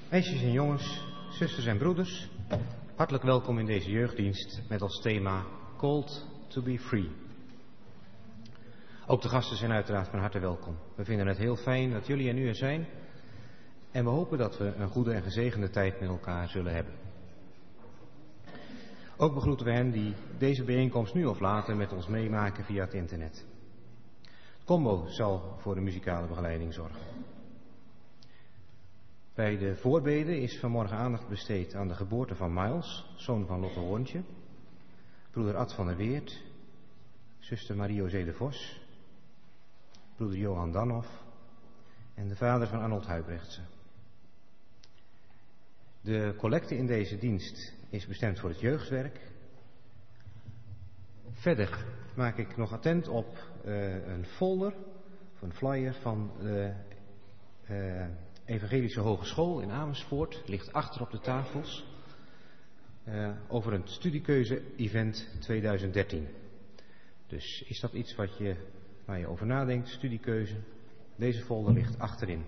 Meisjes en jongens, zusters en broeders, hartelijk welkom in deze jeugddienst met als thema Called to be Free. Ook de gasten zijn uiteraard van harte welkom. We vinden het heel fijn dat jullie en u er zijn en we hopen dat we een goede en gezegende tijd met elkaar zullen hebben. Ook begroeten we hen die deze bijeenkomst nu of later met ons meemaken via het internet. Combo zal voor de muzikale begeleiding zorgen. Bij de voorbeden is vanmorgen aandacht besteed aan de geboorte van Miles, zoon van Lotte Hoorntje, broeder Ad van der Weert, zuster Marie-José de Vos, broeder Johan Danhoff en de vader van Arnold Huibrechtse. De collecte in deze dienst is bestemd voor het jeugdwerk. Verder maak ik nog attent op een folder, of een flyer van de Evangelische Hogeschool in Amersfoort, ligt achter op de tafels, over een studiekeuze-event 2013. Dus is dat iets waar je over nadenkt, studiekeuze? Deze folder ligt achterin.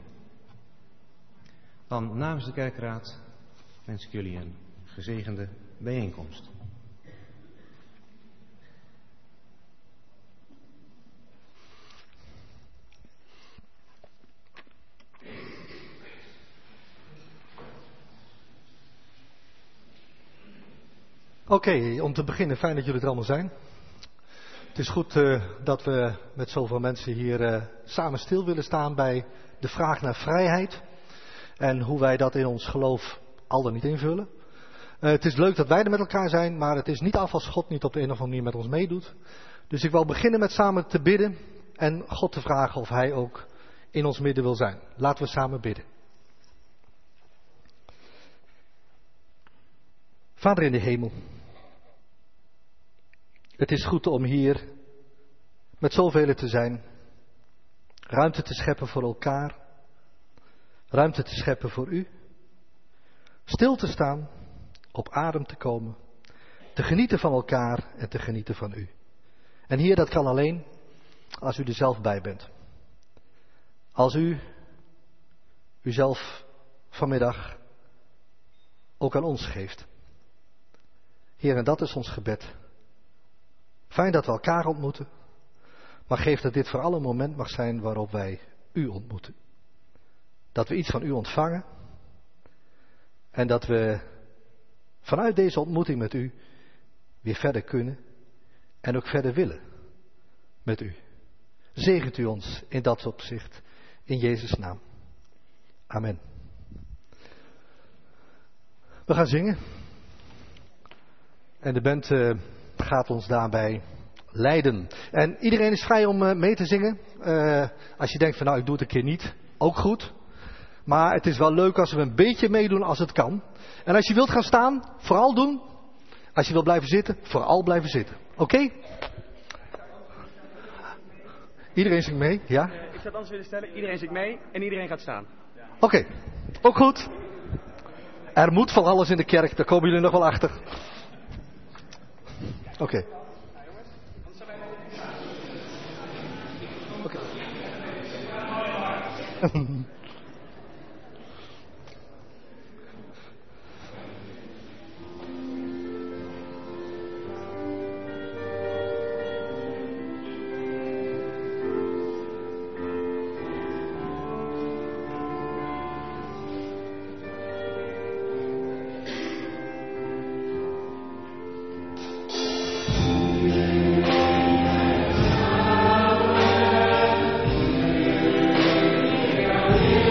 Dan namens de kerkraad wens ik jullie een gezegende bijeenkomst. Oké, om te beginnen, fijn dat jullie er allemaal zijn. Het is goed dat we met zoveel mensen hier samen stil willen staan bij de vraag naar vrijheid. En hoe wij dat in ons geloof al dan niet invullen. Het is leuk dat wij er met elkaar zijn, maar het is niet af als God niet op de een of andere manier met ons meedoet. Dus ik wil beginnen met samen te bidden en God te vragen of Hij ook in ons midden wil zijn. Laten we samen bidden. Vader in de hemel. Het is goed om hier met zoveel te zijn. Ruimte te scheppen voor elkaar. Ruimte te scheppen voor u. Stil te staan. Op adem te komen. Te genieten van elkaar en te genieten van u. En hier, dat kan alleen als u er zelf bij bent. Als u uzelf vanmiddag ook aan ons geeft. Heer, en dat is ons gebed. Fijn dat we elkaar ontmoeten, maar geef dat dit voor alle moment mag zijn waarop wij u ontmoeten. Dat we iets van u ontvangen en dat we vanuit deze ontmoeting met u weer verder kunnen en ook verder willen met u. Zegent u ons in dat opzicht, in Jezus' naam. Amen. We gaan zingen. En de band gaat ons daarbij leiden. En iedereen is vrij om mee te zingen. Als je denkt van nou ik doe het een keer niet, ook goed. Maar het is wel leuk als we een beetje meedoen als het kan. En als je wilt gaan staan, vooral doen. Als je wilt blijven zitten, vooral blijven zitten. Oké? Iedereen zingt mee, ja? Ik zou het anders willen stellen, iedereen zingt mee en iedereen gaat staan. Oké, ook goed. Er moet van alles in de kerk, daar komen jullie nog wel achter. Oké. Oké. Yeah.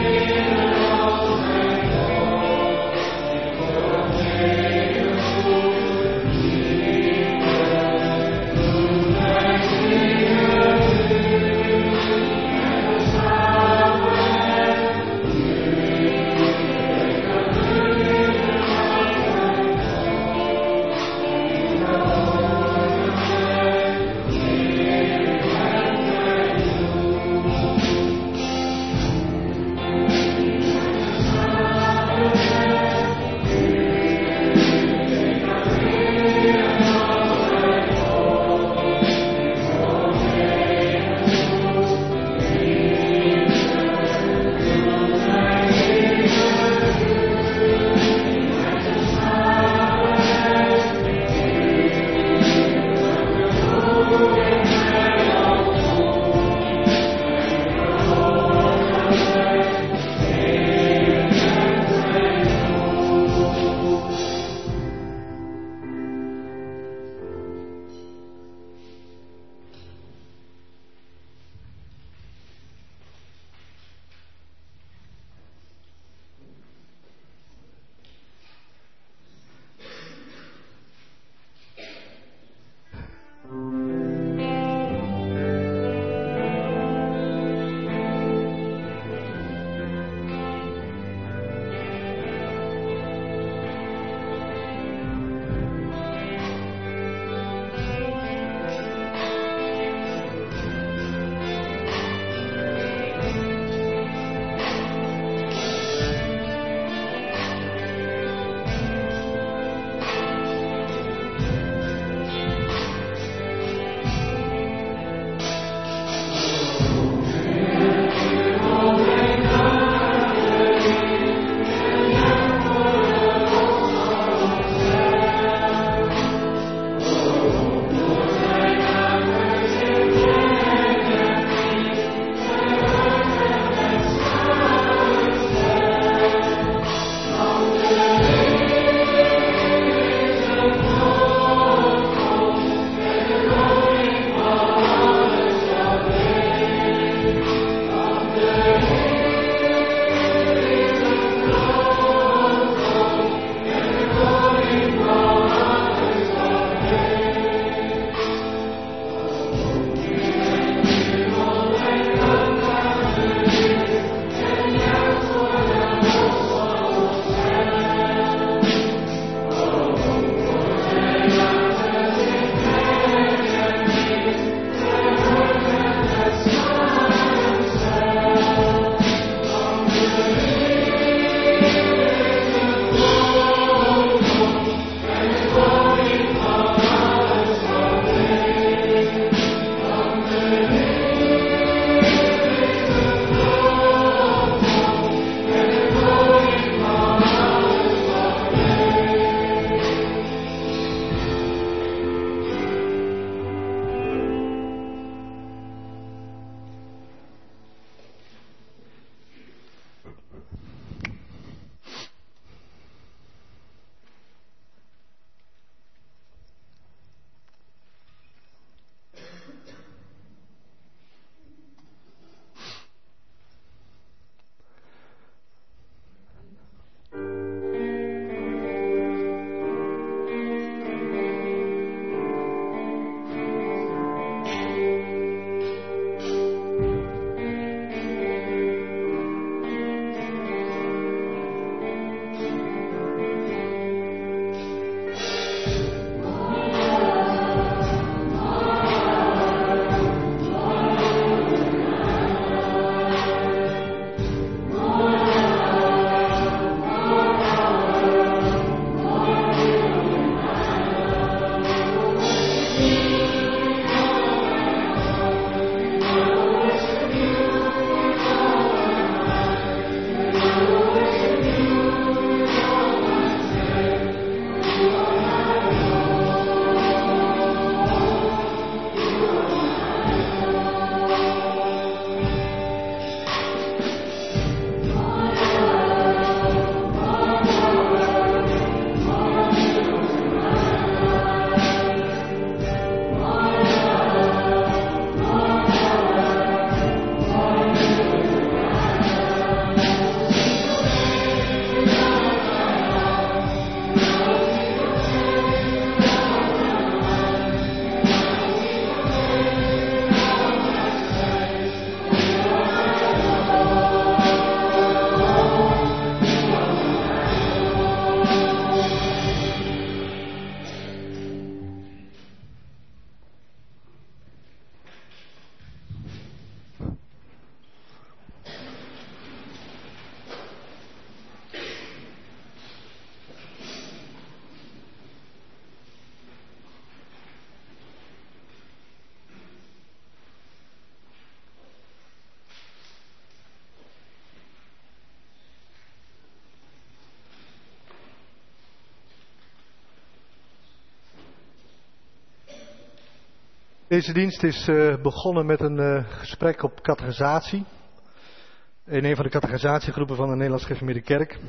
Deze dienst is begonnen met een gesprek op catechisatie. In een van de catechisatie-groepen van de Nederlands Gereformeerde Kerk.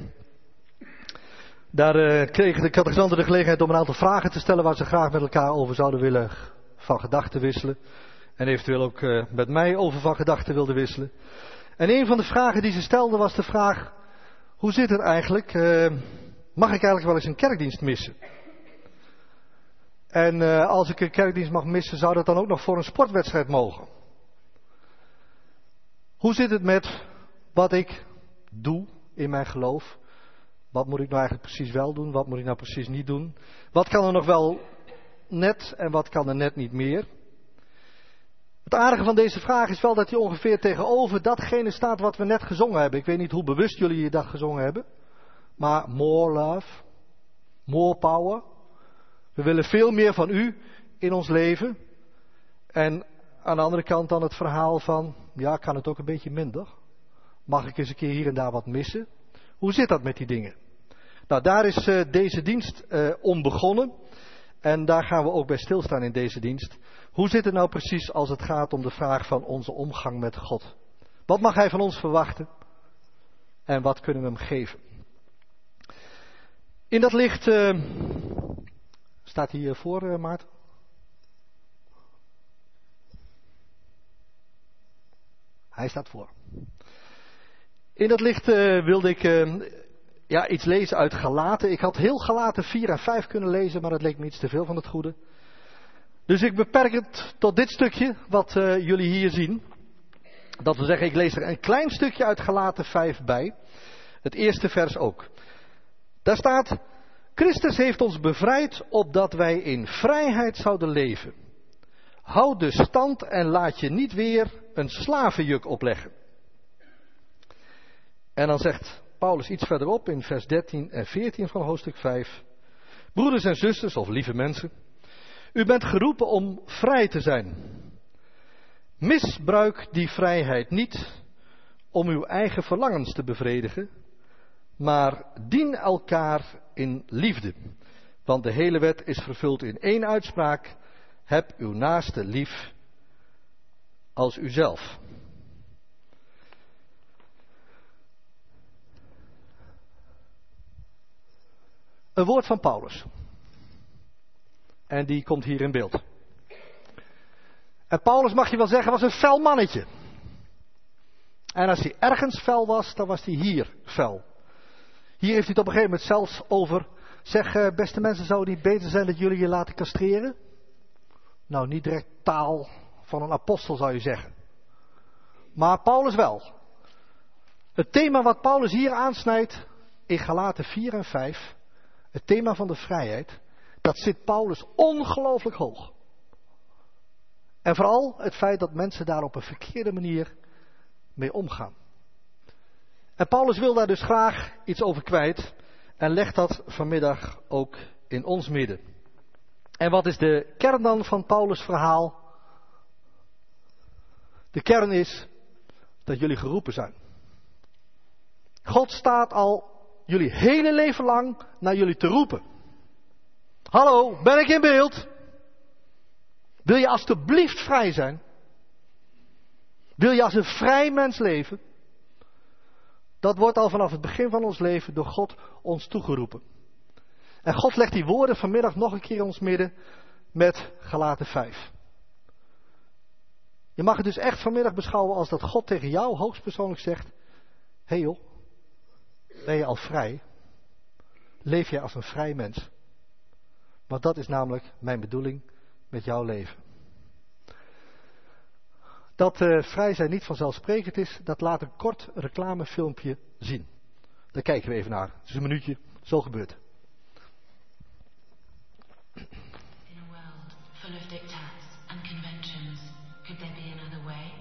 Daar kregen de catechisanten de gelegenheid om een aantal vragen te stellen waar ze graag met elkaar over zouden willen van gedachten wisselen. En eventueel ook met mij over van gedachten wilden wisselen. En een van de vragen die ze stelden was de vraag: hoe zit het eigenlijk? Mag ik eigenlijk wel eens een kerkdienst missen? En als ik een kerkdienst mag missen, zou dat dan ook nog voor een sportwedstrijd mogen? Hoe zit het met wat ik doe in mijn geloof? Wat moet ik nou eigenlijk precies wel doen? Wat moet ik nou precies niet doen? Wat kan er nog wel net en wat kan er net niet meer? Het aardige van deze vraag is wel dat hij ongeveer tegenover datgene staat wat we net gezongen hebben. Ik weet niet hoe bewust jullie dat gezongen hebben. Maar more love, more power. We willen veel meer van u in ons leven. En aan de andere kant dan het verhaal van, ja, kan het ook een beetje minder? Mag ik eens een keer hier en daar wat missen? Hoe zit dat met die dingen? Nou, daar is deze dienst om begonnen. En daar gaan we ook bij stilstaan in deze dienst. Hoe zit het nou precies als het gaat om de vraag van onze omgang met God? Wat mag Hij van ons verwachten? En wat kunnen we Hem geven? In dat licht, staat hij voor, Maarten? Hij staat voor. In dat licht wilde ik iets lezen uit Galaten. Ik had heel Galaten 4 en 5 kunnen lezen, maar dat leek me iets te veel van het goede. Dus ik beperk het tot dit stukje wat jullie hier zien. Dat wil zeggen, ik lees er een klein stukje uit Galaten 5 bij. Het eerste vers ook. Daar staat: Christus heeft ons bevrijd opdat wij in vrijheid zouden leven. Houd dus stand en laat je niet weer een slavenjuk opleggen. En dan zegt Paulus iets verderop in vers 13 en 14 van hoofdstuk 5. Broeders en zusters, of lieve mensen, u bent geroepen om vrij te zijn. Misbruik die vrijheid niet om uw eigen verlangens te bevredigen, maar dien elkaar in liefde. Want de hele wet is vervuld in één uitspraak: heb uw naaste lief als uzelf. Een woord van Paulus. En die komt hier in beeld. En Paulus, mag je wel zeggen, was een fel mannetje. En als hij ergens fel was, dan was hij hier fel. Hier heeft hij het op een gegeven moment zelfs over: zeg, beste mensen, zou het niet beter zijn dat jullie je laten castreren? Nou, niet direct taal van een apostel zou je zeggen. Maar Paulus wel. Het thema wat Paulus hier aansnijdt in Galaten 4 en 5, het thema van de vrijheid, dat zit Paulus ongelooflijk hoog. En vooral het feit dat mensen daar op een verkeerde manier mee omgaan. En Paulus wil daar dus graag iets over kwijt en legt dat vanmiddag ook in ons midden. En wat is de kern dan van Paulus' verhaal? De kern is dat jullie geroepen zijn. God staat al jullie hele leven lang naar jullie te roepen. Hallo, ben ik in beeld? Wil je alstublieft vrij zijn? Wil je als een vrij mens leven? Dat wordt al vanaf het begin van ons leven door God ons toegeroepen. En God legt die woorden vanmiddag nog een keer in ons midden met Galaten 5. Je mag het dus echt vanmiddag beschouwen als dat God tegen jou hoogstpersoonlijk zegt: hé joh, ben je al vrij? Leef je als een vrij mens? Want dat is namelijk mijn bedoeling met jouw leven. Dat vrij zijn niet vanzelfsprekend is, dat laat een kort reclamefilmpje zien. Daar kijken we even naar. Het is een minuutje, zo gebeurt. In a world full of diktats and conventions, could there be another way?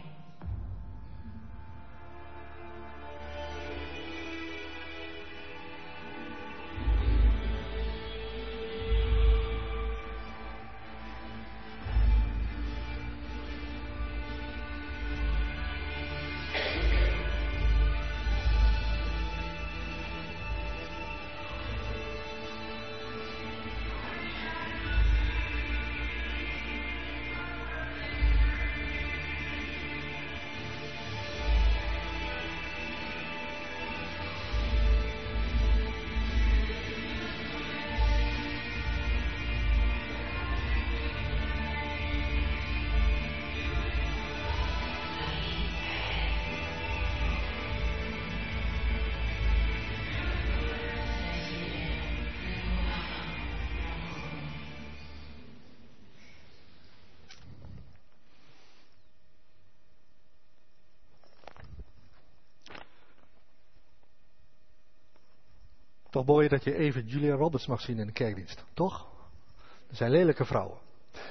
Toch mooi dat je even Julia Roberts mag zien in de kerkdienst, toch? Er zijn lelijke vrouwen.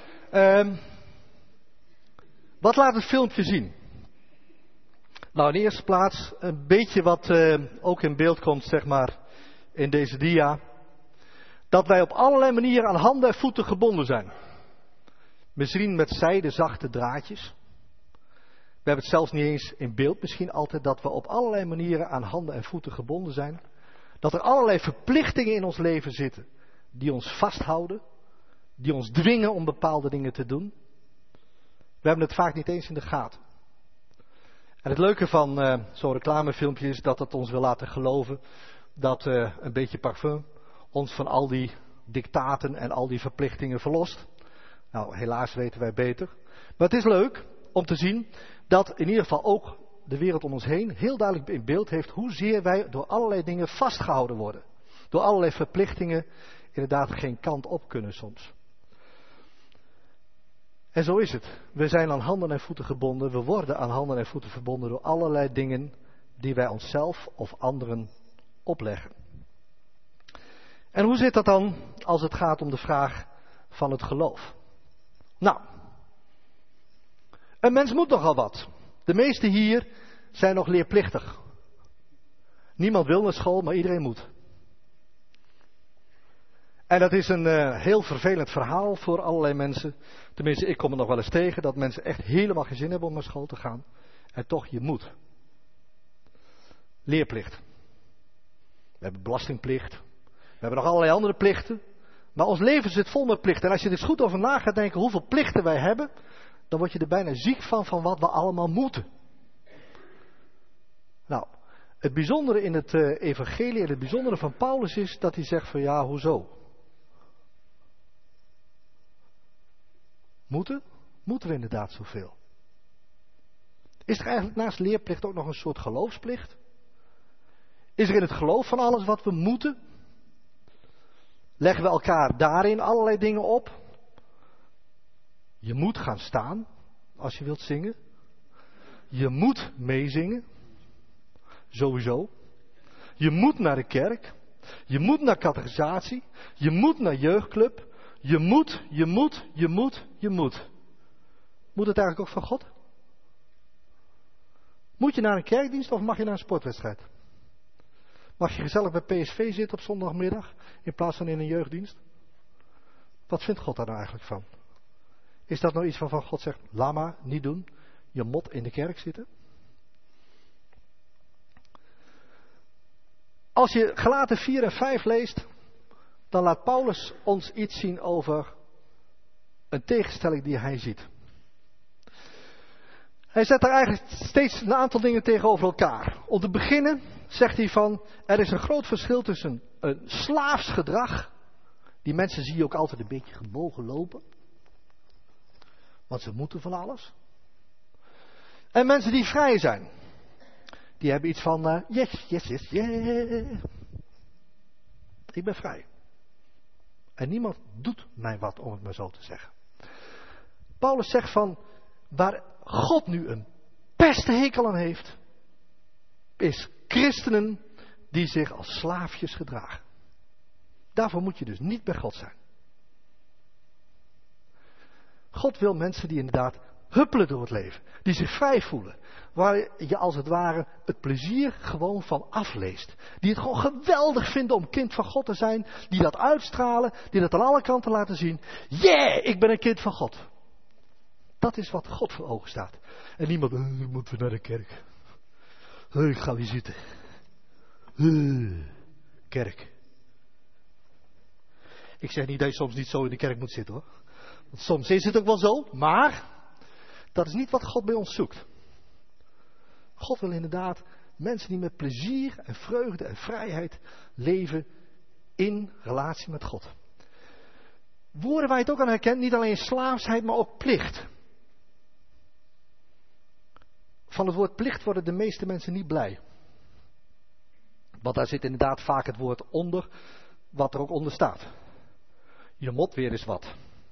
Wat laat het filmpje zien? Nou, in de eerste plaats een beetje wat ook in beeld komt, zeg maar, in deze dia. Dat wij op allerlei manieren aan handen en voeten gebonden zijn. Misschien met zijde zachte draadjes. We hebben het zelfs niet eens in beeld misschien altijd dat we op allerlei manieren aan handen en voeten gebonden zijn. Dat er allerlei verplichtingen in ons leven zitten die ons vasthouden. Die ons dwingen om bepaalde dingen te doen. We hebben het vaak niet eens in de gaten. En het leuke van zo'n reclamefilmpje is dat het ons wil laten geloven dat een beetje parfum ons van al die dictaten en al die verplichtingen verlost. Nou, helaas weten wij beter. Maar het is leuk om te zien dat in ieder geval ook de wereld om ons heen heel duidelijk in beeld heeft hoezeer wij door allerlei dingen vastgehouden worden. Door allerlei verplichtingen inderdaad geen kant op kunnen soms. En zo is het. We zijn aan handen en voeten gebonden. We worden aan handen en voeten verbonden door allerlei dingen die wij onszelf of anderen opleggen. En hoe zit dat dan als het gaat om de vraag van het geloof? Nou, een mens moet nogal wat. De meesten hier zijn nog leerplichtig. Niemand wil naar school, maar iedereen moet. En dat is een heel vervelend verhaal voor allerlei mensen. Tenminste, ik kom er nog wel eens tegen dat mensen echt helemaal geen zin hebben om naar school te gaan. En toch, je moet. Leerplicht. We hebben belastingplicht. We hebben nog allerlei andere plichten. Maar ons leven zit vol met plichten. En als je er eens goed over na gaat denken hoeveel plichten wij hebben, dan word je er bijna ziek van wat we allemaal moeten. Nou, het bijzondere in het evangelie en het bijzondere van Paulus is dat hij zegt van ja, hoezo? Moeten? Moeten we inderdaad zoveel? Is er eigenlijk naast leerplicht ook nog een soort geloofsplicht? Is er in het geloof van alles wat we moeten? Leggen we elkaar daarin allerlei dingen op? Je moet gaan staan als je wilt zingen. Je moet meezingen. Sowieso. Je moet naar de kerk. Je moet naar catechisatie. Je moet naar jeugdclub. Je moet. Moet het eigenlijk ook van God? Moet je naar een kerkdienst of mag je naar een sportwedstrijd? Mag je gezellig bij PSV zitten op zondagmiddag in plaats van in een jeugddienst? Wat vindt God daar nou eigenlijk van? Is dat nou iets waarvan God zegt, laat maar, niet doen, je mot in de kerk zitten? Als je Galaten 4 en 5 leest, dan laat Paulus ons iets zien over een tegenstelling die hij ziet. Hij zet daar eigenlijk steeds een aantal dingen tegenover elkaar. Om te beginnen zegt hij van, er is een groot verschil tussen een slaafs gedrag. Die mensen zie je ook altijd een beetje gebogen lopen. Want ze moeten van alles. En mensen die vrij zijn. Die hebben iets van, yes. Ik ben vrij. En niemand doet mij wat, om het maar zo te zeggen. Paulus zegt van, waar God nu een pesthekel aan heeft, is christenen die zich als slaafjes gedragen. Daarvoor moet je dus niet bij God zijn. God wil mensen die inderdaad huppelen door het leven. Die zich vrij voelen. Waar je als het ware het plezier gewoon van afleest. Die het gewoon geweldig vinden om kind van God te zijn. Die dat uitstralen. Die dat aan alle kanten laten zien. Yeah, ik ben een kind van God. Dat is wat God voor ogen staat. En niemand, moeten we naar de kerk. Ik ga weer zitten. Kerk. Ik zeg niet dat je soms niet zo in de kerk moet zitten hoor. Want soms is het ook wel zo, maar dat is niet wat God bij ons zoekt. God wil inderdaad mensen die met plezier en vreugde en vrijheid leven in relatie met God. Woorden waar je het ook aan herkent, niet alleen slaafsheid, maar ook plicht. Van het woord plicht worden de meeste mensen niet blij. Want daar zit inderdaad vaak het woord onder, wat er ook onder staat. Je mot weer eens wat.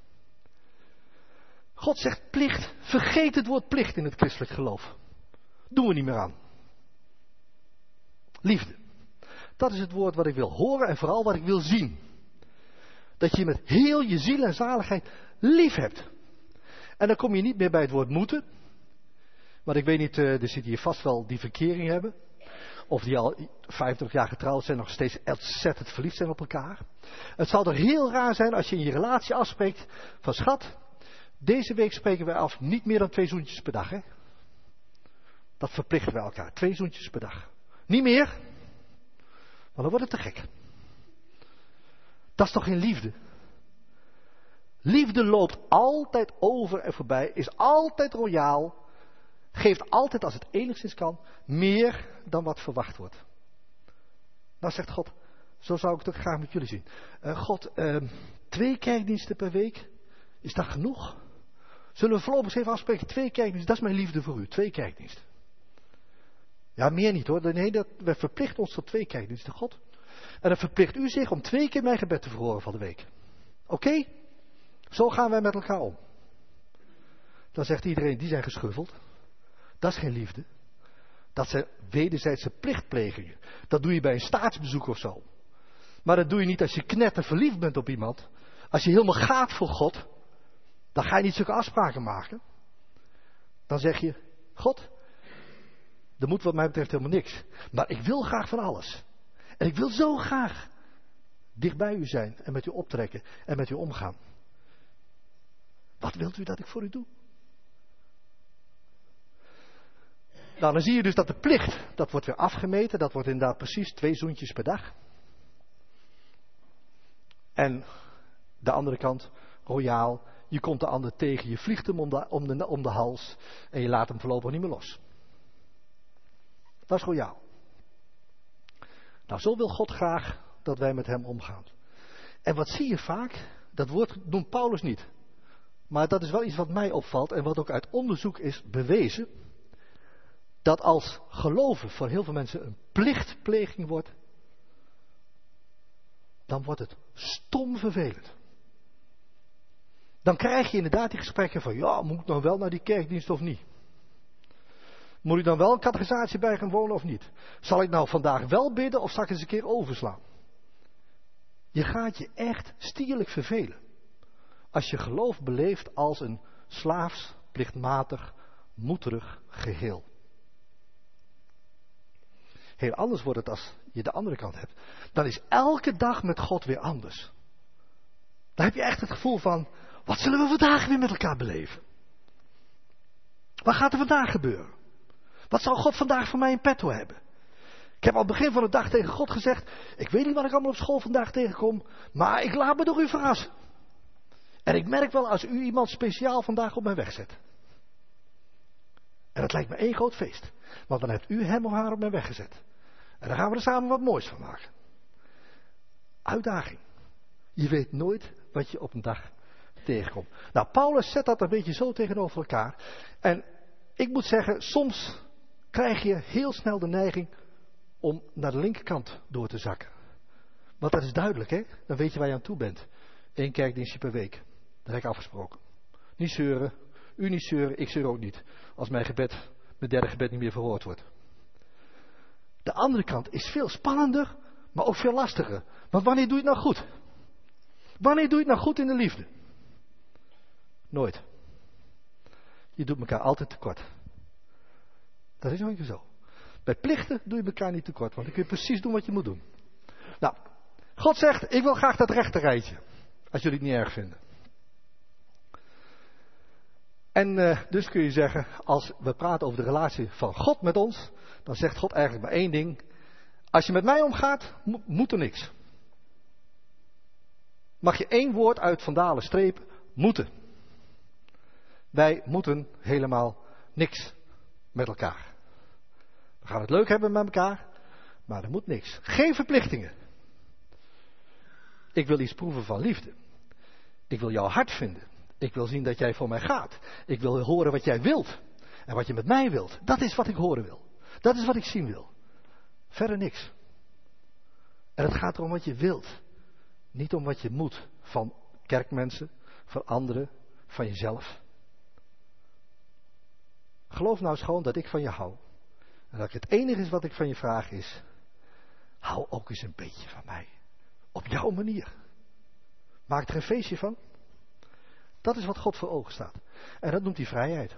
God zegt plicht. Vergeet het woord plicht in het christelijk geloof. Doen we niet meer aan. Liefde. Dat is het woord wat ik wil horen en vooral wat ik wil zien. Dat je met heel je ziel en zaligheid lief hebt. En dan kom je niet meer bij het woord moeten. Want ik weet niet, er zitten hier vast wel die verkering hebben. Of die al 25 jaar getrouwd zijn, nog steeds ontzettend verliefd zijn op elkaar. Het zal er heel raar zijn als je in je relatie afspreekt van schat, deze week spreken wij af niet meer dan 2 zoentjes per dag. Hè? Dat verplichten wij elkaar, 2 zoentjes per dag. Niet meer, want dan wordt het te gek. Dat is toch geen liefde? Liefde loopt altijd over en voorbij, is altijd royaal, geeft altijd als het enigszins kan meer dan wat verwacht wordt. Nou zegt God, zo zou ik het ook graag met jullie zien. God, 2 kerkdiensten per week, is dat genoeg? Zullen we voorlopig eens even afspreken, 2 kerkdiensten, dat is mijn liefde voor u, 2 kerkdiensten. Ja, meer niet hoor, nee, we verplichten ons tot 2 kerkdiensten, God. En dan verplicht u zich om 2 keer mijn gebed te verhoren van de week. Oké? Zo gaan wij met elkaar om. Dan zegt iedereen, die zijn geschuffeld. Dat is geen liefde. Dat zijn wederzijdse plichtplegingen. Dat doe je bij een staatsbezoek of zo. Maar dat doe je niet als je knetterverliefd bent op iemand. Als je helemaal gaat voor God. Dan ga je niet zulke afspraken maken. Dan zeg je, God, er moet wat mij betreft helemaal niks. Maar ik wil graag van alles. En ik wil zo graag dicht bij u zijn en met u optrekken en met u omgaan. Wat wilt u dat ik voor u doe? Nou, dan zie je dus dat de plicht, dat wordt weer afgemeten. Dat wordt inderdaad precies 2 zoentjes per dag. En de andere kant, royaal. Je komt de ander tegen, je vliegt hem om de hals en je laat hem voorlopig niet meer los. Dat is royaal. Nou, zo wil God graag dat wij met hem omgaan. En wat zie je vaak? Dat woord noemt Paulus niet. Maar dat is wel iets wat mij opvalt en wat ook uit onderzoek is bewezen. Dat als geloven voor heel veel mensen een plichtpleging wordt, dan wordt het stom vervelend. Dan krijg je inderdaad die gesprekken van, ja, moet ik nou wel naar die kerkdienst of niet? Moet ik dan wel een catechisatie bij gaan wonen of niet? Zal ik nou vandaag wel bidden of zal ik eens een keer overslaan? Je gaat je echt stierlijk vervelen. Als je geloof beleeft als een slaafs, plichtmatig, moederig geheel. Heel anders wordt het als je de andere kant hebt. Dan is elke dag met God weer anders. Dan heb je echt het gevoel van, wat zullen we vandaag weer met elkaar beleven? Wat gaat er vandaag gebeuren? Wat zal God vandaag voor mij in petto hebben? Ik heb al het begin van de dag tegen God gezegd, ik weet niet wat ik allemaal op school vandaag tegenkom, maar ik laat me door u verrassen. En ik merk wel als u iemand speciaal vandaag op mijn weg zet. En dat lijkt me één groot feest. Want dan hebt u hem of haar op mijn weg gezet. En dan gaan we er samen wat moois van maken. Uitdaging. Je weet nooit wat je op een dag tegenkomt. Nou, Paulus zet dat een beetje zo tegenover elkaar. En ik moet zeggen, soms krijg je heel snel de neiging om naar de linkerkant door te zakken. Want dat is duidelijk, hè? Dan weet je waar je aan toe bent. 1 kerkdienstje per week. Dat heb ik afgesproken. Niet zeuren. U niet zeuren, ik zeur ook niet. Als mijn derde gebed niet meer verhoord wordt. De andere kant is veel spannender, maar ook veel lastiger. Want wanneer doe je het nou goed? Wanneer doe je het nou goed in de liefde? Nooit. Je doet elkaar altijd tekort. Dat is ook zo. Bij plichten doe je elkaar niet tekort, want dan kun je precies doen wat je moet doen. Nou, God zegt, ik wil graag dat rechte rijtje. Als jullie het niet erg vinden. En dus kun je zeggen, als we praten over de relatie van God met ons, dan zegt God eigenlijk maar één ding. Als je met mij omgaat, moet er niks. Mag je 1 woord uit Van Dalen strepen, moeten. Wij moeten helemaal niks met elkaar. We gaan het leuk hebben met elkaar, maar er moet niks. Geen verplichtingen. Ik wil iets proeven van liefde. Ik wil jouw hart vinden. Ik wil zien dat jij voor mij gaat. Ik wil horen wat jij wilt. En wat je met mij wilt. Dat is wat ik horen wil. Dat is wat ik zien wil. Verder niks. En het gaat erom wat je wilt. Niet om wat je moet. Van kerkmensen, van anderen, van jezelf. Geloof nou eens gewoon dat ik van je hou. En dat het enige is wat ik van je vraag is. hou ook eens een beetje van mij. Op jouw manier. Maak er een feestje van. Dat is wat God voor ogen staat. En dat noemt hij vrijheid.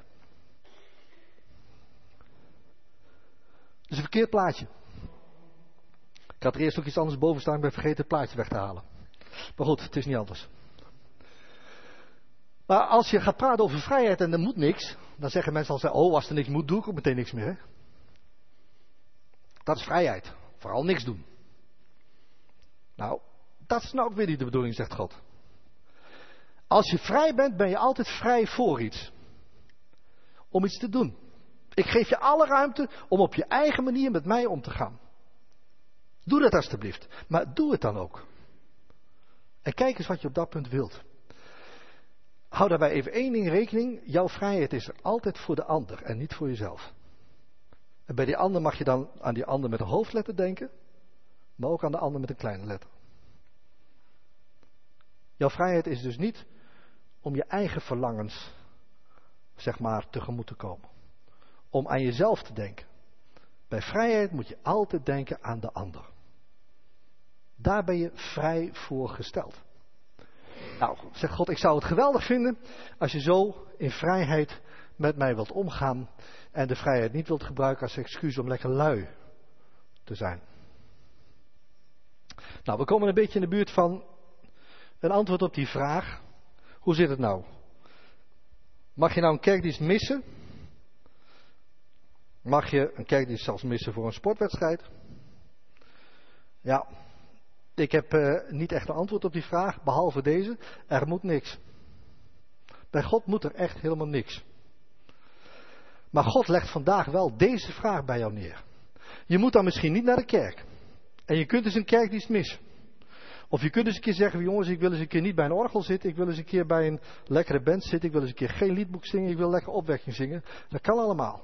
Dat is een verkeerd plaatje. Ik had er eerst ook iets anders boven staan, ik ben vergeten het plaatje weg te halen. Maar goed, het is niet anders. Maar als je gaat praten over vrijheid en er moet niks, dan zeggen mensen al, oh, als er niks moet, doe ik ook meteen niks meer. Hè? Dat is vrijheid. Vooral niks doen. Nou, dat is nou ook weer niet de bedoeling, zegt God. Als je vrij bent, ben je altijd vrij voor iets. Om iets te doen. Ik geef je alle ruimte om op je eigen manier met mij om te gaan. Doe dat alstublieft. Maar doe het dan ook. En kijk eens wat je op dat punt wilt. Hou daarbij even één ding rekening. Jouw vrijheid is er altijd voor de ander en niet voor jezelf. En bij die ander mag je dan aan die ander met een hoofdletter denken. Maar ook aan de ander met een kleine letter. Jouw vrijheid is dus niet om je eigen verlangens, zeg maar, tegemoet te komen. Om aan jezelf te denken. Bij vrijheid moet je altijd denken aan de ander. Daar ben je vrij voor gesteld. Nou, zegt God, ik zou het geweldig vinden als je zo in vrijheid met mij wilt omgaan en de vrijheid niet wilt gebruiken als excuus om lekker lui te zijn. Nou, we komen een beetje in de buurt van een antwoord op die vraag. Hoe zit het nou? Mag je nou een kerkdienst missen? Mag je een kerkdienst zelfs missen voor een sportwedstrijd? Ja, ik heb niet echt een antwoord op die vraag, behalve deze. Er moet niks. Bij God moet er echt helemaal niks. Maar God legt vandaag wel deze vraag bij jou neer. Je moet dan misschien niet naar de kerk. En je kunt dus een kerkdienst missen. Of je kunt eens een keer zeggen, jongens, ik wil eens een keer niet bij een orgel zitten. Ik wil eens een keer bij een lekkere band zitten. Ik wil eens een keer geen liedboek zingen. Ik wil lekker opwekking zingen. Dat kan allemaal.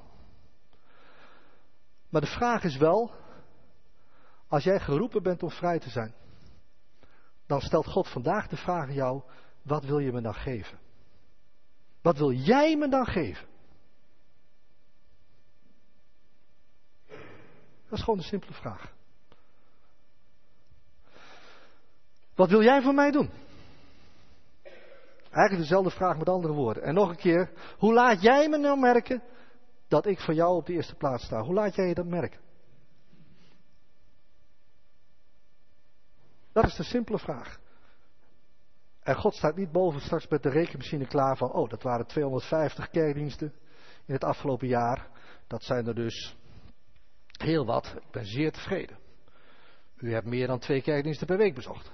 Maar de vraag is wel, als jij geroepen bent om vrij te zijn, dan stelt God vandaag de vraag aan jou, wat wil je me dan geven? Wat wil jij me dan geven? Dat is gewoon een simpele vraag. Wat wil jij voor mij doen? Eigenlijk dezelfde vraag met andere woorden. En nog een keer, hoe laat jij me nou merken dat ik voor jou op de eerste plaats sta? Hoe laat jij je dat merken? Dat is de simpele vraag. En God staat niet boven straks met de rekenmachine klaar van, oh, dat waren 250 kerkdiensten in het afgelopen jaar. Dat zijn er dus heel wat. Ik ben zeer tevreden. U hebt meer dan 2 kerkdiensten per week bezocht.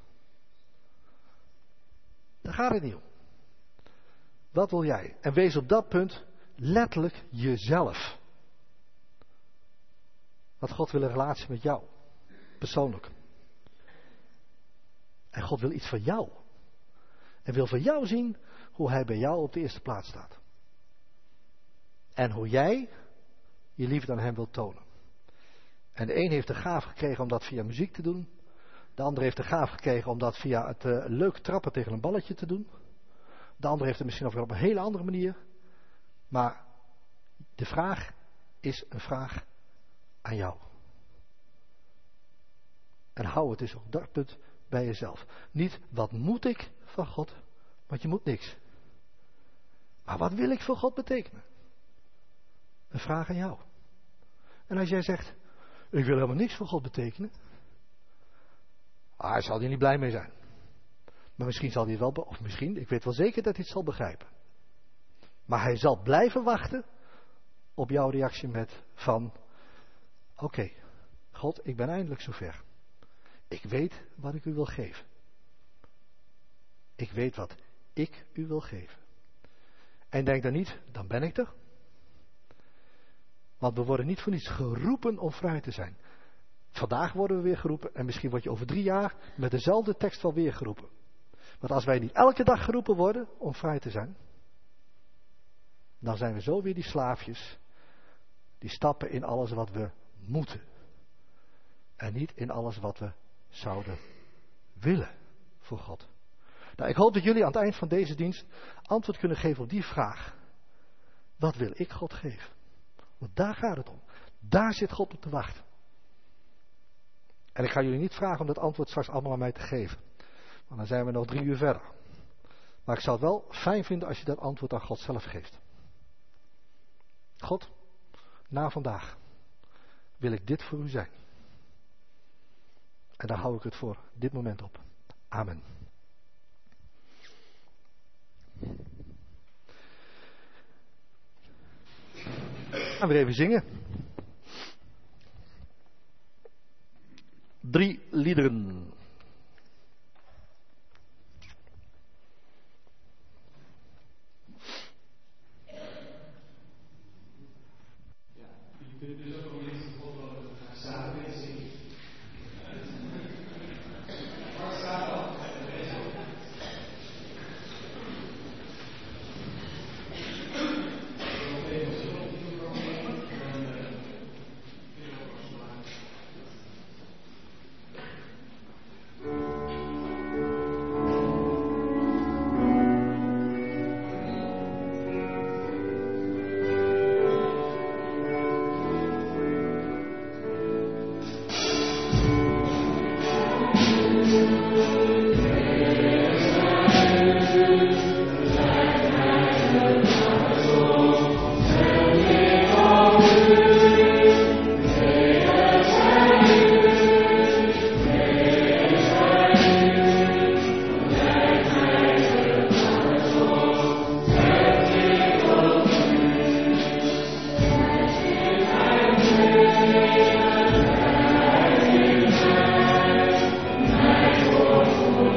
Daar gaat het niet om. Wat wil jij? En wees op dat punt letterlijk jezelf. Want God wil een relatie met jou. Persoonlijk. En God wil iets van jou. En wil van jou zien hoe hij bij jou op de eerste plaats staat. En hoe jij je liefde aan hem wilt tonen. En de een heeft de gaaf gekregen om dat via muziek te doen. De ander heeft de gaaf gekregen om dat via het leuk trappen tegen een balletje te doen. De ander heeft het misschien op een hele andere manier. Maar de vraag is een vraag aan jou. En hou het dus op dat punt bij jezelf. Niet wat moet ik van God, want je moet niks. Maar wat wil ik voor God betekenen? Een vraag aan jou. En als jij zegt, ik wil helemaal niks voor God betekenen. Hij zal er niet blij mee zijn. Maar misschien zal hij het wel, of misschien, ik weet wel zeker dat hij het zal begrijpen. Maar hij zal blijven wachten op jouw reactie met van, oké, God, ik ben eindelijk zover. Ik weet wat ik u wil geven. Ik weet wat ik u wil geven. En denk dan niet, dan ben ik er. Want we worden niet voor niets geroepen om vrij te zijn. Vandaag worden we weer geroepen en misschien word je over 3 jaar met dezelfde tekst wel weer geroepen. Want als wij niet elke dag geroepen worden om vrij te zijn, dan zijn we zo weer die slaafjes die stappen in alles wat we moeten. En niet in alles wat we zouden willen voor God. Nou, ik hoop dat jullie aan het eind van deze dienst antwoord kunnen geven op die vraag. Wat wil ik God geven? Want daar gaat het om. Daar zit God op te wachten. En ik ga jullie niet vragen om dat antwoord straks allemaal aan mij te geven. Want dan zijn we nog 3 uur verder. Maar ik zou het wel fijn vinden als je dat antwoord aan God zelf geeft. God, na vandaag wil ik dit voor u zijn. En daar hou ik het voor dit moment op. Amen. Gaan we weer even zingen. 3 liederen. Oh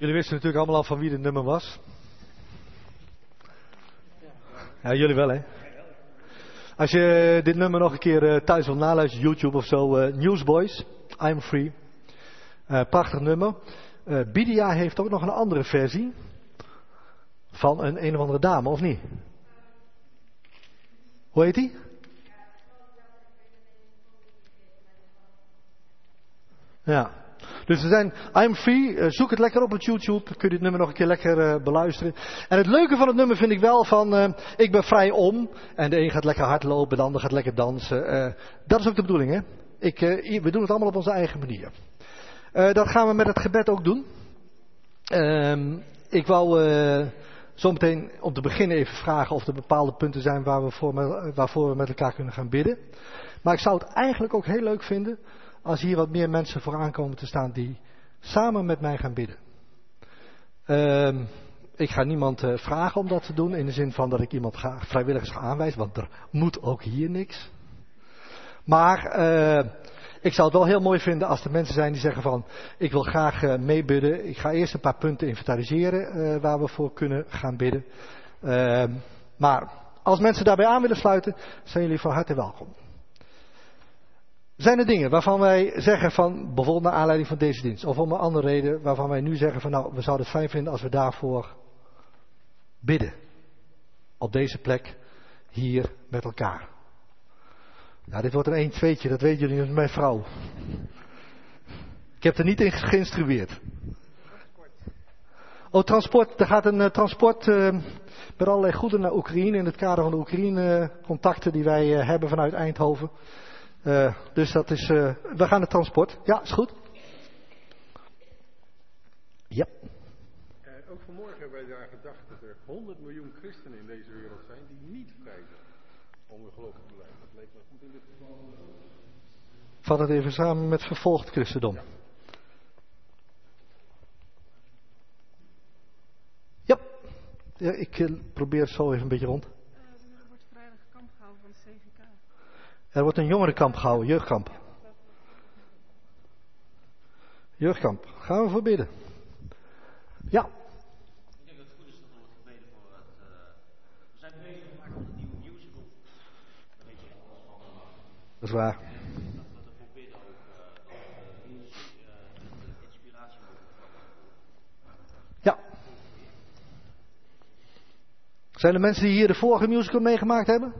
Jullie wisten natuurlijk allemaal al van wie dit nummer was. Ja, jullie wel, hè? Als je dit nummer nog een keer thuis wilt naluisteren, YouTube of zo, Newsboys, I'm Free. Prachtig nummer. Bidia heeft ook nog een andere versie van een of andere dame, of niet? Hoe heet die? Ja. Dus er zijn I'm Free, zoek het lekker op YouTube, kun je dit nummer nog een keer lekker beluisteren. En het leuke van het nummer vind ik wel van, ik ben vrij om. En de een gaat lekker hardlopen, de ander gaat lekker dansen. Dat is ook de bedoeling, hè. We doen het allemaal op onze eigen manier. Dat gaan we met het gebed ook doen. Ik wou zometeen om te beginnen even vragen of er bepaalde punten zijn waarvoor we met elkaar kunnen gaan bidden. Maar ik zou het eigenlijk ook heel leuk vinden als hier wat meer mensen voor aankomen te staan die samen met mij gaan bidden. Ik ga niemand vragen om dat te doen in de zin van dat ik iemand vrijwilligers ga aanwijzen, want er moet ook hier niks. Maar ik zou het wel heel mooi vinden als er mensen zijn die zeggen van, ik wil graag meebidden. Ik ga eerst een paar punten inventariseren waar we voor kunnen gaan bidden. Maar als mensen daarbij aan willen sluiten, zijn jullie van harte welkom. Zijn er dingen waarvan wij zeggen van, bijvoorbeeld naar aanleiding van deze dienst, of om een andere reden, waarvan wij nu zeggen van, nou, we zouden het fijn vinden als we daarvoor bidden. Op deze plek, hier met elkaar. Nou, dit wordt een 1-2'tje, dat weten jullie, met mijn vrouw. Ik heb er niet in geïnstrueerd. Oh, transport. Er gaat een transport met allerlei goederen naar Oekraïne in het kader van de Oekraïne-contacten die wij hebben vanuit Eindhoven. Dus dat is, we gaan het transport. Ja, is goed. Ja. Ook vanmorgen hebben wij daar gedacht dat er 100 miljoen christenen in deze wereld zijn die niet vrij zijn om hun geloof te blijven. Dat leek me goed in dit geval. Vat het even samen met vervolgd christendom. Ja. Ja, ik probeer het zo even een beetje rond. Er wordt vrijdag kamp gehouden van het CGK. Er wordt een jongerenkamp gehouden, jeugdkamp. Jeugdkamp. Gaan we voor bidden? Ja. Ik denk dat het goed is dat er wordt gebeden voor het... we zijn bezig gemaakt met een nieuwe musical. Daar weet je alles van. Dat is waar. Dat we ervoor bidden ook. Dat de inspiratie wordt. Ja. Zijn er mensen die hier de vorige musical meegemaakt hebben?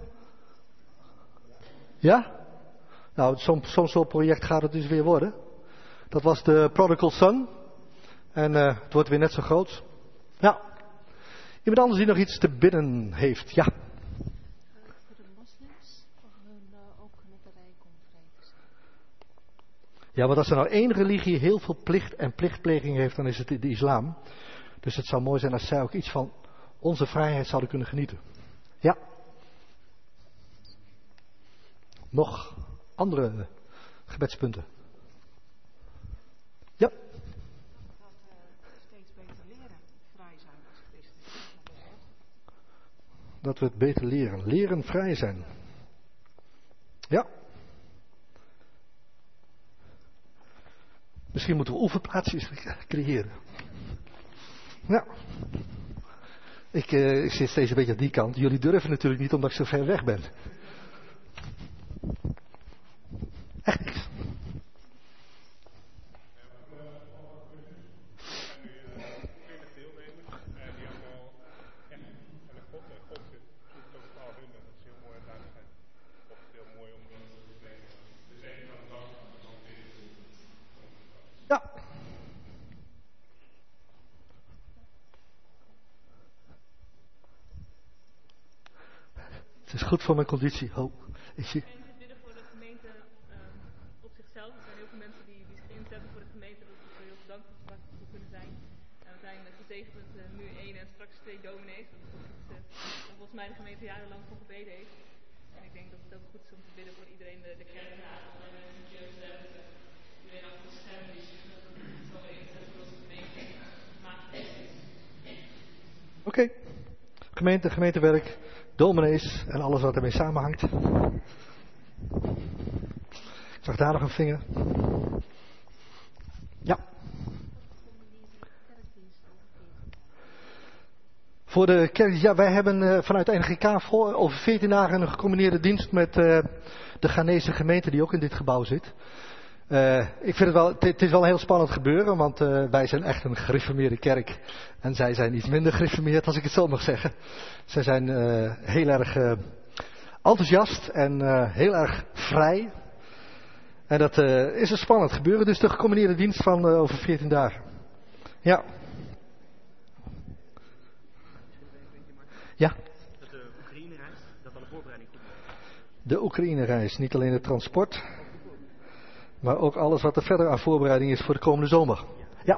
Ja? Nou, zo'n soort project gaat het dus weer worden. Dat was de Prodigal Son. En het wordt weer net zo groot. Ja. Iemand anders die nog iets te bidden heeft? Ja. Voor de moslims, voor hun ook met de rijkonvrede. Ja, want als er nou één religie heel veel plicht en plichtpleging heeft, dan is het de islam. Dus het zou mooi zijn als zij ook iets van onze vrijheid zouden kunnen genieten. Ja. Nog andere gebedspunten? Ja. Steeds beter leren, vrij zijn als christen. Dat we het beter leren. Leren vrij zijn. Ja. Misschien moeten we oefenplaatsjes creëren. Ja. Ik zit steeds een beetje aan die kant. Jullie durven natuurlijk niet omdat ik zo ver weg ben. Echt niks. Ja. Het is goed voor mijn conditie. Oh, ik zie. Mensen bidden voor de gemeente op zichzelf. Er zijn heel veel mensen die zich inzetten voor de gemeente. Dat we heel dankbaar voor kunnen zijn. En we zijn gezegend met nu 1 en straks 2 dominees. Dat is waar volgens mij de gemeente jarenlang voor gebeden heeft. En ik denk dat het ook goed is om te bidden voor iedereen de kerk. Iedereen achter de schermen die zich zo inzet voor de gemeente. Oké. Gemeentewerk. Dominees en alles wat ermee samenhangt. Ik zag daar nog een vinger. Ja. Kerkdienst Voor de kerk, ja, wij hebben vanuit NGK over 14 dagen een gecombineerde dienst met de Ghanese gemeente die ook in dit gebouw zit. Ik vind het wel, het is wel een heel spannend gebeuren, want wij zijn echt een gereformeerde kerk. En zij zijn iets minder gereformeerd, als ik het zo mag zeggen. Zij zijn heel erg enthousiast en heel erg vrij. En dat is een spannend gebeuren, dus de gecombineerde dienst van over 14 dagen. Ja. Ja. De Oekraïne-reis, dat al de voorbereiding goed was. De Oekraïne-reis, niet alleen het transport, maar ook alles wat er verder aan voorbereiding is voor de komende zomer. Ja.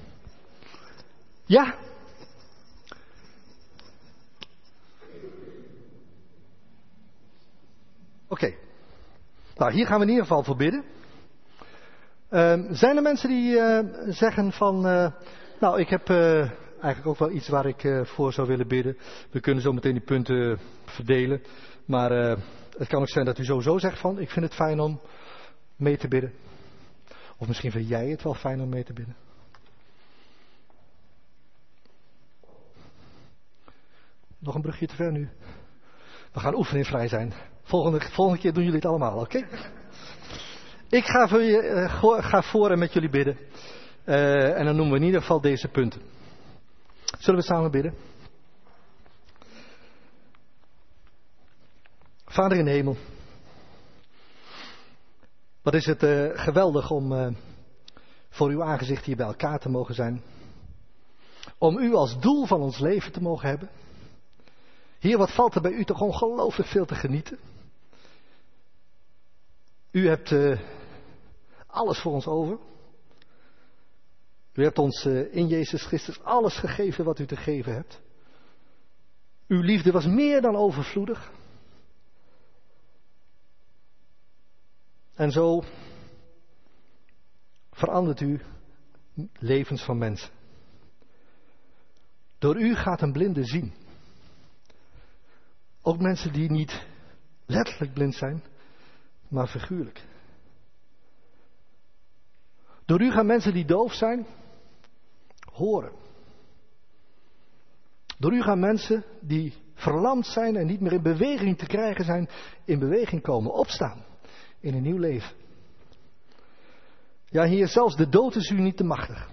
Ja. Oké. Nou, hier gaan we in ieder geval voor bidden. Zijn er mensen die zeggen van, nou, ik heb eigenlijk ook wel iets waar ik voor zou willen bidden. We kunnen zo meteen die punten verdelen. Maar het kan ook zijn dat u sowieso zegt van, ik vind het fijn om mee te bidden. Of misschien vind jij het wel fijn om mee te bidden. Nog een brugje te ver nu. We gaan oefenen in vrij zijn. Volgende keer doen jullie het allemaal, oké? Ik ga voor en met jullie bidden. En dan noemen we in ieder geval deze punten. Zullen we samen bidden? Vader in de hemel. Wat is het geweldig om voor uw aangezicht hier bij elkaar te mogen zijn. Om u als doel van ons leven te mogen hebben. Heer, wat valt er bij u toch ongelooflijk veel te genieten. U hebt alles voor ons over. U hebt ons in Jezus Christus alles gegeven wat u te geven hebt. Uw liefde was meer dan overvloedig. En zo verandert u levens van mensen. Door u gaat een blinde zien. Ook mensen die niet letterlijk blind zijn, maar figuurlijk. Door u gaan mensen die doof zijn, horen. Door u gaan mensen die verlamd zijn en niet meer in beweging te krijgen zijn, in beweging komen, opstaan. In een nieuw leven. Ja, Heer, zelfs de dood is u niet te machtig.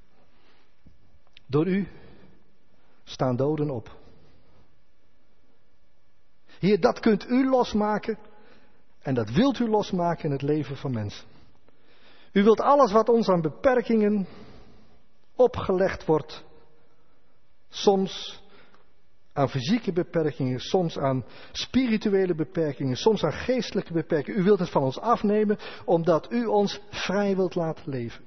Door u staan doden op. Heer, dat kunt u losmaken. En dat wilt u losmaken in het leven van mensen. U wilt alles wat ons aan beperkingen opgelegd wordt. Soms aan fysieke beperkingen, soms aan spirituele beperkingen, soms aan geestelijke beperkingen. U wilt het van ons afnemen, omdat u ons vrij wilt laten leven.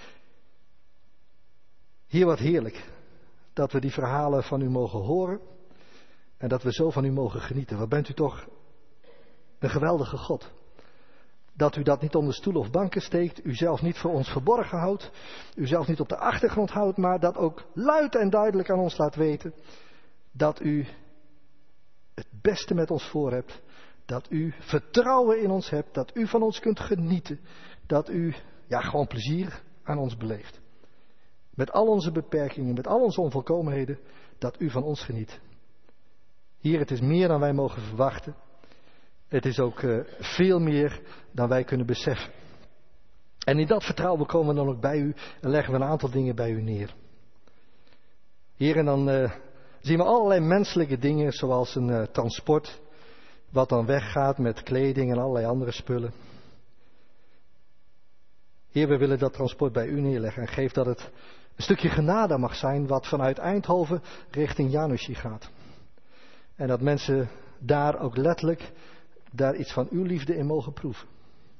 Heer, wat heerlijk dat we die verhalen van u mogen horen en dat we zo van u mogen genieten. Wat bent u toch een geweldige God. Dat u dat niet onder stoelen of banken steekt, u zelf niet voor ons verborgen houdt, u zelf niet op de achtergrond houdt, maar dat ook luid en duidelijk aan ons laat weten. Dat u het beste met ons voor hebt. Dat u vertrouwen in ons hebt. Dat u van ons kunt genieten. Dat u gewoon plezier aan ons beleeft. Met al onze beperkingen, met al onze onvolkomenheden. Dat u van ons geniet. Heer, het is meer dan wij mogen verwachten. Het is ook veel meer dan wij kunnen beseffen. En in dat vertrouwen komen we dan ook bij u. En leggen we een aantal dingen bij u neer. Heer, en dan zien we allerlei menselijke dingen, zoals een transport, wat dan weggaat met kleding en allerlei andere spullen. Heer, we willen dat transport bij u neerleggen en geef dat het een stukje genade mag zijn, wat vanuit Eindhoven richting Jánosi gaat. En dat mensen daar ook letterlijk, daar iets van uw liefde in mogen proeven.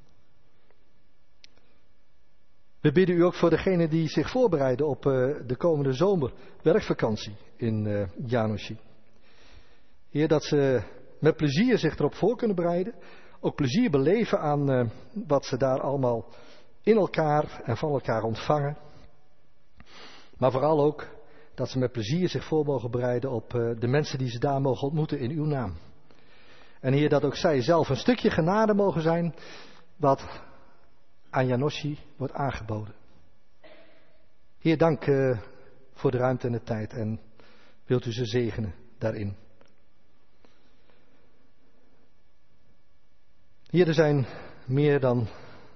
We bidden u ook voor degenen die zich voorbereiden op de komende zomerwerkvakantie in Jánosi. Heer, dat ze met plezier zich erop voor kunnen bereiden. Ook plezier beleven aan wat ze daar allemaal in elkaar en van elkaar ontvangen. Maar vooral ook dat ze met plezier zich voor mogen bereiden op de mensen die ze daar mogen ontmoeten in uw naam. En Heer, dat ook zij zelf een stukje genade mogen zijn wat aan Jánosi wordt aangeboden. Heer, dank voor de ruimte en de tijd. En wilt u ze zegenen daarin. Hier er zijn meer dan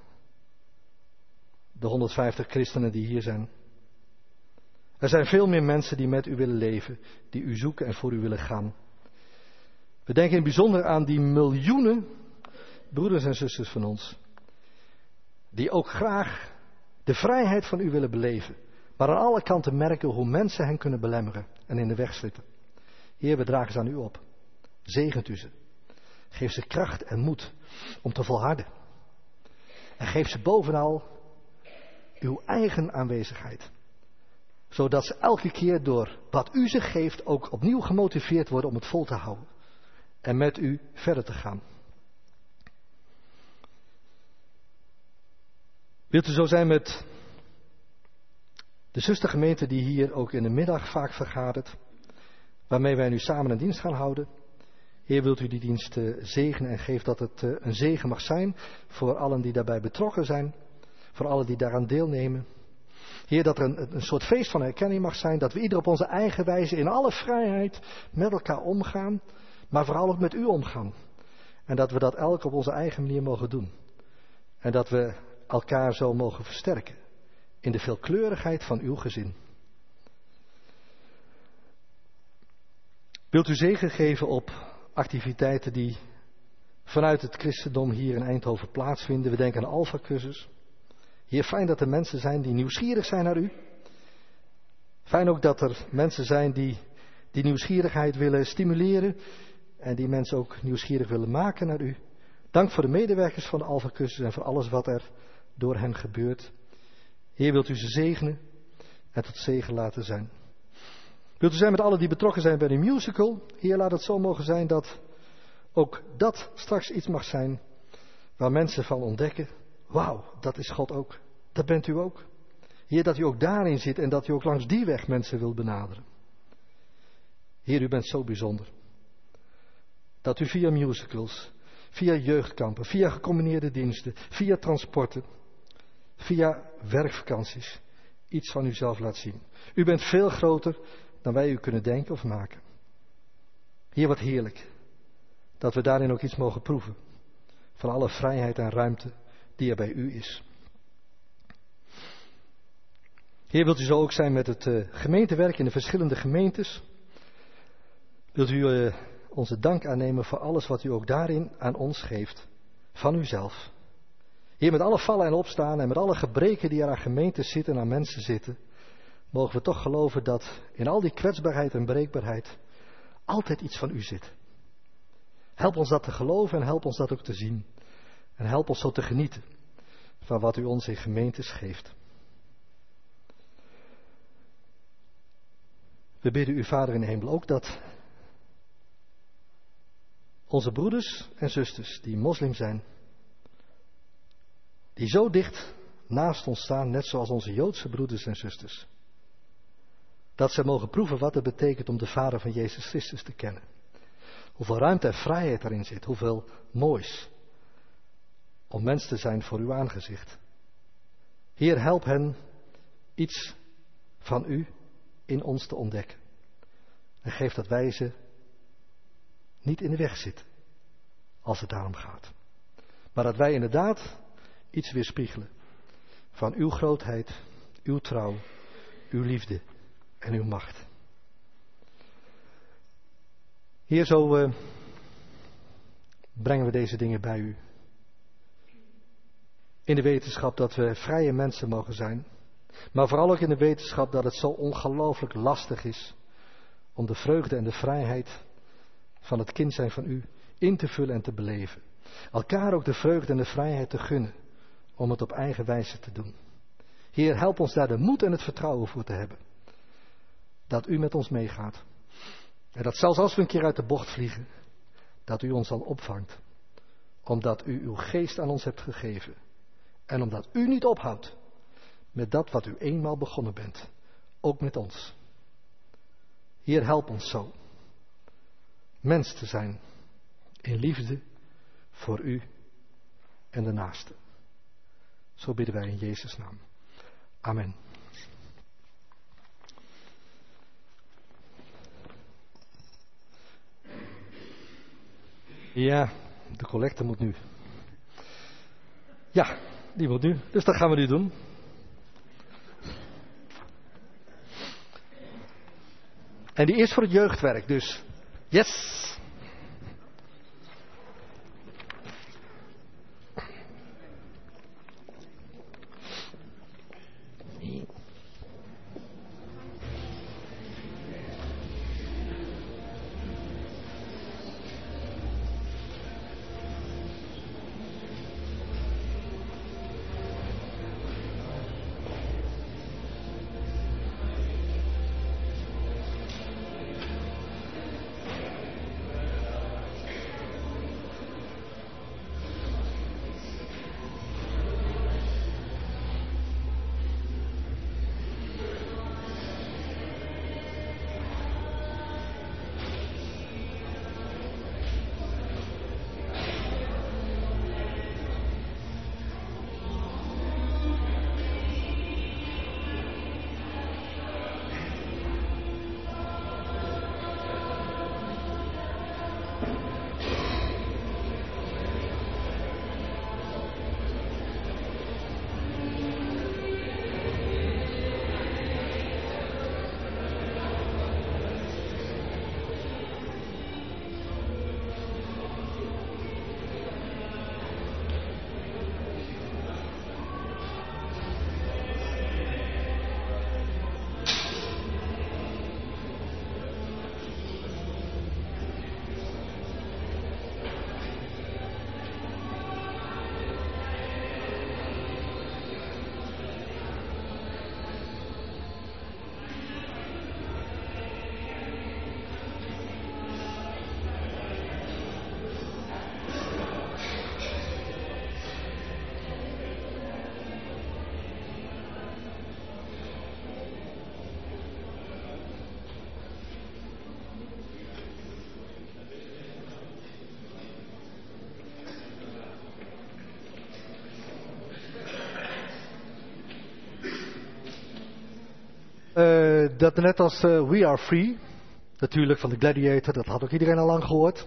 de 150 christenen die hier zijn. Er zijn veel meer mensen die met u willen leven, die u zoeken en voor u willen gaan. We denken in het bijzonder aan die miljoenen broeders en zusters van ons, die ook graag de vrijheid van u willen beleven, maar aan alle kanten merken hoe mensen hen kunnen belemmeren en in de weg zitten. Heer, we dragen ze aan u op. Zegent u ze. Geef ze kracht en moed om te volharden. En geef ze bovenal uw eigen aanwezigheid. Zodat ze elke keer door wat u ze geeft ook opnieuw gemotiveerd worden om het vol te houden. En met u verder te gaan. Wilt u zo zijn met de zustergemeente die hier ook in de middag vaak vergadert. Waarmee wij nu samen een dienst gaan houden. Heer, wilt u die dienst zegenen en geef dat het een zegen mag zijn voor allen die daarbij betrokken zijn. Voor allen die daaraan deelnemen. Heer, dat er een soort feest van herkenning mag zijn. Dat we ieder op onze eigen wijze in alle vrijheid met elkaar omgaan. Maar vooral ook met u omgaan. En dat we dat elk op onze eigen manier mogen doen. En dat we elkaar zo mogen versterken. In de veelkleurigheid van uw gezin. Wilt u zegen geven op activiteiten die vanuit het christendom hier in Eindhoven plaatsvinden. We denken aan Alpha-cursus. Heer, fijn dat er mensen zijn die nieuwsgierig zijn naar u. Fijn ook dat er mensen zijn die nieuwsgierigheid willen stimuleren. En die mensen ook nieuwsgierig willen maken naar u. Dank voor de medewerkers van de Alpha-cursus en voor alles wat er door hen gebeurt. Heer, wilt u ze zegenen en tot zegen laten zijn. Wilt u zijn met allen die betrokken zijn bij de musical. Heer, laat het zo mogen zijn dat ook dat straks iets mag zijn waar mensen van ontdekken. Wauw, dat is God ook. Dat bent u ook. Heer, dat u ook daarin zit en dat u ook langs die weg mensen wilt benaderen. Heer, u bent zo bijzonder. Dat u via musicals, via jeugdkampen, via gecombineerde diensten, via transporten, via werkvakanties iets van uzelf laat zien. U bent veel groter dan wij u kunnen denken of maken. Heer, wat heerlijk dat we daarin ook iets mogen proeven van alle vrijheid en ruimte die er bij u is. Heer, wilt u zo ook zijn met het gemeentewerk in de verschillende gemeentes? Wilt u onze dank aannemen voor alles wat u ook daarin aan ons geeft, van uzelf. Heer, met alle vallen en opstaan en met alle gebreken die er aan gemeentes zitten en aan mensen zitten, mogen we toch geloven dat in al die kwetsbaarheid en breekbaarheid altijd iets van u zit. Help ons dat te geloven en help ons dat ook te zien. En help ons zo te genieten van wat u ons in gemeentes geeft. We bidden u, Vader in de hemel, ook dat onze broeders en zusters die moslim zijn, die zo dicht naast ons staan, net zoals onze Joodse broeders en zusters, dat ze mogen proeven wat het betekent om de Vader van Jezus Christus te kennen. Hoeveel ruimte en vrijheid erin zit, hoeveel moois om mens te zijn voor uw aangezicht. Heer, help hen iets van u in ons te ontdekken. En geef dat wij ze niet in de weg zitten, als het daarom gaat. Maar dat wij inderdaad iets weerspiegelen van uw grootheid, uw trouw, uw liefde en uw macht. Heer, zo brengen we deze dingen bij u. In de wetenschap dat we vrije mensen mogen zijn. Maar vooral ook in de wetenschap dat het zo ongelooflijk lastig is om de vreugde en de vrijheid van het kind zijn van u in te vullen en te beleven. Elkaar ook de vreugde en de vrijheid te gunnen om het op eigen wijze te doen. Heer, help ons daar de moed en het vertrouwen voor te hebben. Dat u met ons meegaat. En dat zelfs als we een keer uit de bocht vliegen, dat u ons al opvangt. Omdat u uw geest aan ons hebt gegeven. En omdat u niet ophoudt met dat wat u eenmaal begonnen bent. Ook met ons. Heer, help ons zo. Mens te zijn. In liefde voor u en de naaste. Zo bidden wij in Jezus' naam. Amen. Ja, de collecte moet nu. Ja, die moet nu. Dus dat gaan we nu doen. En die is voor het jeugdwerk, dus yes! Dat net als We Are Free, natuurlijk van de Gladiator, dat had ook iedereen al lang gehoord.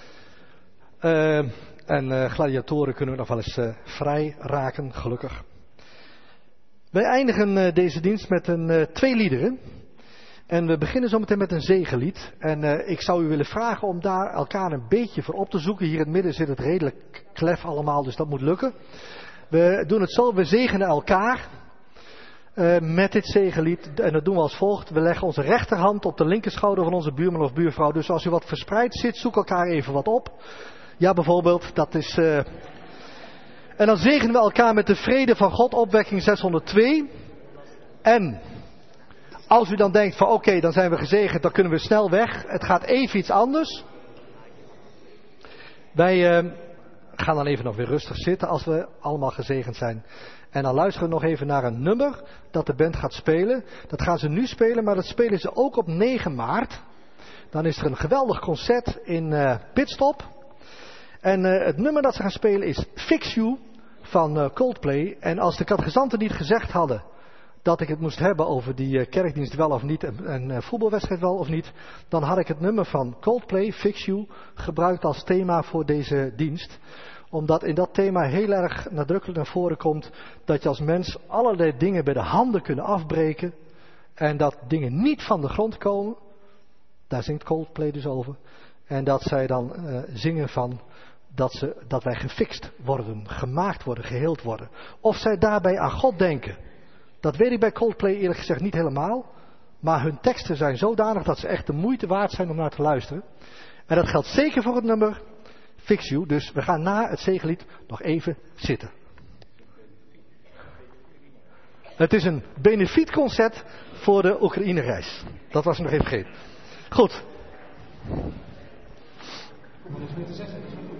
En gladiatoren kunnen we nog wel eens vrij raken, gelukkig. Wij eindigen deze dienst met twee liederen. En we beginnen zometeen met een zegenlied. En ik zou u willen vragen om daar elkaar een beetje voor op te zoeken. Hier in het midden zit het redelijk klef allemaal, dus dat moet lukken. We doen het zo, we zegenen elkaar met dit zegenlied. En dat doen we als volgt. We leggen onze rechterhand op de linkerschouder van onze buurman of buurvrouw. Dus als u wat verspreid zit, zoek elkaar even wat op. Ja, bijvoorbeeld, dat is... En dan zegenen we elkaar met de vrede van God, opwekking 602. En als u dan denkt van oké, dan zijn we gezegend, dan kunnen we snel weg. Het gaat even iets anders. Wij gaan dan even nog weer rustig zitten als we allemaal gezegend zijn. En dan luisteren we nog even naar een nummer dat de band gaat spelen. Dat gaan ze nu spelen, maar dat spelen ze ook op 9 maart. Dan is er een geweldig concert in Pitstop. En het nummer dat ze gaan spelen is Fix You van Coldplay. En als de catechizanten niet gezegd hadden dat ik het moest hebben over die kerkdienst wel of niet en voetbalwedstrijd wel of niet, dan had ik het nummer van Coldplay, Fix You, gebruikt als thema voor deze dienst. Omdat in dat thema heel erg nadrukkelijk naar voren komt dat je als mens allerlei dingen bij de handen kunnen afbreken en dat dingen niet van de grond komen. Daar zingt Coldplay dus over. En dat zij dan zingen van dat wij gefixt worden, gemaakt worden, geheeld worden. Of zij daarbij aan God denken. Dat weet ik bij Coldplay eerlijk gezegd niet helemaal. Maar hun teksten zijn zodanig dat ze echt de moeite waard zijn om naar te luisteren. En dat geldt zeker voor het nummer Fix You. Dus we gaan na het zegenlied nog even zitten. Het is een benefietconcert voor de Oekraïne-reis. Dat was ik nog even vergeten. Goed.